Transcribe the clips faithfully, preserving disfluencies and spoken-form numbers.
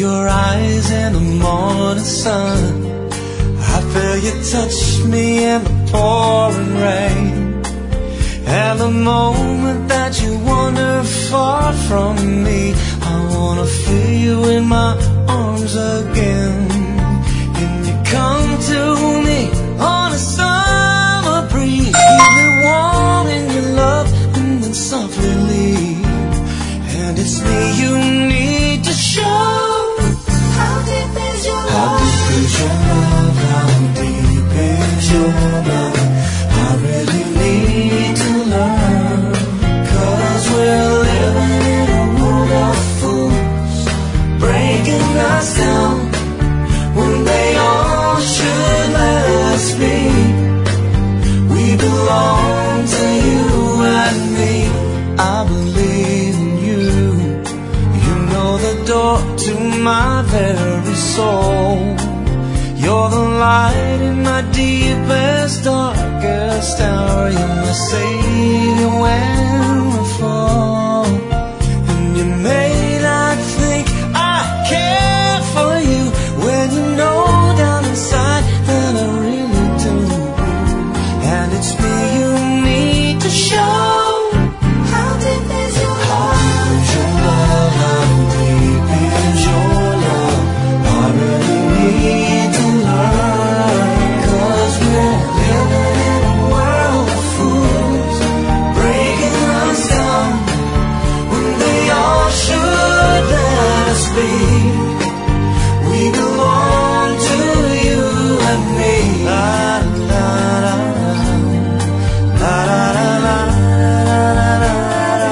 your eyes in the morning sun. I feel you touch me in the pouring rain. And the moment that you wander far from me, I wanna feel you in my arms again. And you come to me on a summer breeze, keep me warm in your love and then softly leave. And it's me you need to show. How deep is your love? How deep is your love? How deep is your love? I really need to learn, 'cause we're living in a world of fools, breaking us down when they all should let us be. We belong to you and me. I believe in you. You know the door to my very soul. You're the light in my deepest, darkest hour. You're my savior when we fall. And you may not think I care for you, when you know down inside that I really do. And it's me you need to show. How deep is your love? How deep is your love? How deep is your love? I really need to learn, 'cause we're living in a world of fools, breaking us down when they all should let us be. We belong to you and me. La, la, la, la, la, la, la, la, la, la,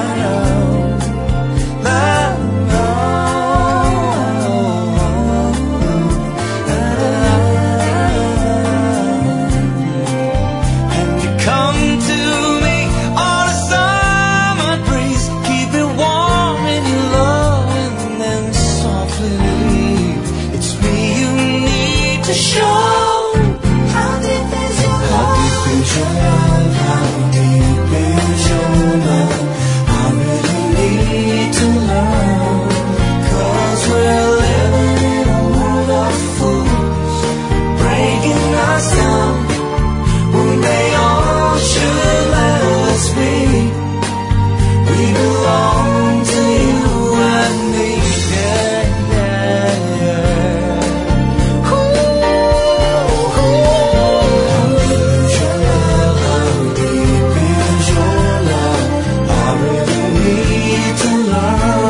and you come to me on a summer breeze, keep it warm in your love and then softly leave. It's me you need to show. How deep is your love? How deep is your love? How deep is your love? I really need to learn, 'cause we're living in a world of fools, breaking us down when they all should let us be. We belong to you and me. Yeah, yeah, yeah. Ooh, ooh. How deep is your love? How deep is your love? I really need to learn,